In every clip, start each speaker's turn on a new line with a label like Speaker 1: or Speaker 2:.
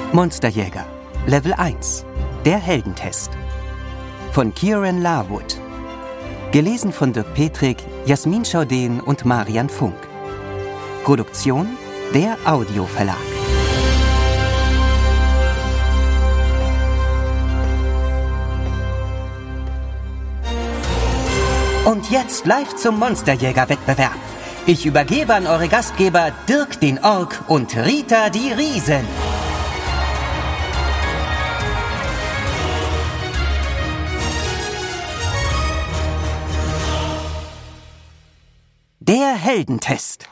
Speaker 1: Monsterjäger, Level 1, der Heldentest. Von Kieran Larwood. Gelesen von Dirk Petrik, Jasmin Schaudén und Marian Funk. Produktion, der Audioverlag. Und jetzt live zum Monsterjäger-Wettbewerb. Ich übergebe an eure Gastgeber Dirk den Ork und Rita die Riesen. Der Heldentest.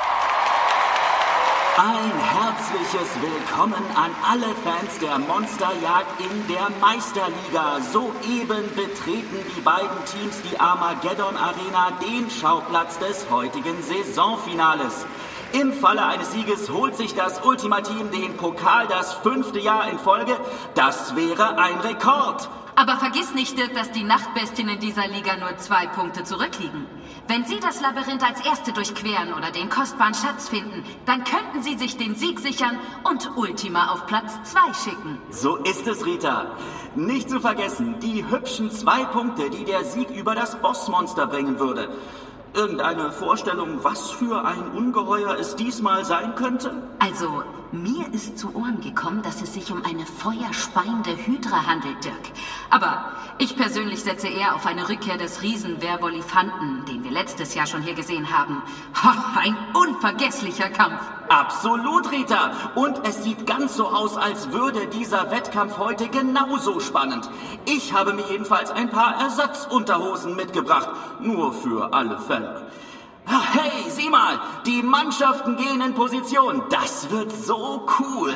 Speaker 2: Ein herzliches Willkommen an alle Fans der Monsterjagd in der Meisterliga. Soeben betreten die beiden Teams die Armageddon Arena, den Schauplatz des heutigen Saisonfinales. Im Falle eines Sieges holt sich das Ultima-Team den Pokal das 5. Jahr in Folge. Das wäre ein Rekord.
Speaker 3: Aber vergiss nicht, Dirk, dass die Nachtbestien in dieser Liga nur 2 Punkte zurückliegen. Wenn Sie das Labyrinth als Erste durchqueren oder den kostbaren Schatz finden, dann könnten Sie sich den Sieg sichern und Ultima auf Platz 2 schicken.
Speaker 2: So ist es, Rita. Nicht zu vergessen, die hübschen 2 Punkte, die der Sieg über das Bossmonster bringen würde. Irgendeine Vorstellung, was für ein Ungeheuer es diesmal sein könnte?
Speaker 3: Also, mir ist zu Ohren gekommen, dass es sich um eine feuerspeiende Hydra handelt, Dirk. Aber ich persönlich setze eher auf eine Rückkehr des Riesen-Werwolf-Elefanten, den wir letztes Jahr schon hier gesehen haben. Ein unvergesslicher Kampf.
Speaker 2: Absolut, Rita. Und es sieht ganz so aus, als würde dieser Wettkampf heute genauso spannend. Ich habe mir jedenfalls ein paar Ersatzunterhosen mitgebracht. Nur für alle Fälle. Hey, sieh mal, die Mannschaften gehen in Position. Das wird so cool.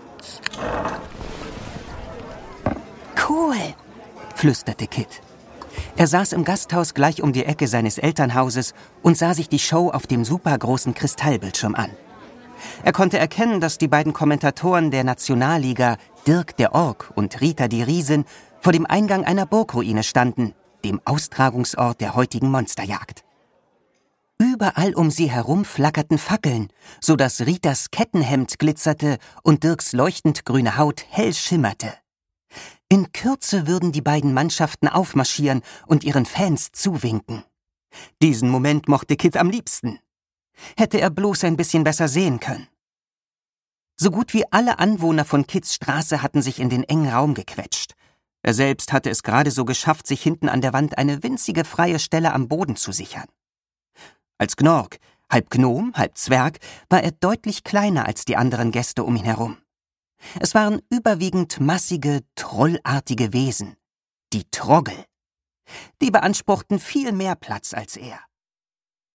Speaker 1: Cool, flüsterte Kit. Er saß im Gasthaus gleich um die Ecke seines Elternhauses und sah sich die Show auf dem supergroßen Kristallbildschirm an. Er konnte erkennen, dass die beiden Kommentatoren der Nationalliga, Dirk der Ork und Rita die Riesen, vor dem Eingang einer Burgruine standen, dem Austragungsort der heutigen Monsterjagd. Überall um sie herum flackerten Fackeln, so dass Ritas Kettenhemd glitzerte und Dirks leuchtend grüne Haut hell schimmerte. In Kürze würden die beiden Mannschaften aufmarschieren und ihren Fans zuwinken. Diesen Moment mochte Kit am liebsten. Hätte er bloß ein bisschen besser sehen können. So gut wie alle Anwohner von Kits Straße hatten sich in den engen Raum gequetscht. Er selbst hatte es gerade so geschafft, sich hinten an der Wand eine winzige freie Stelle am Boden zu sichern. Als Gnork, halb Gnom, halb Zwerg, war er deutlich kleiner als die anderen Gäste um ihn herum. Es waren überwiegend massige, trollartige Wesen, die Troggel. Die beanspruchten viel mehr Platz als er.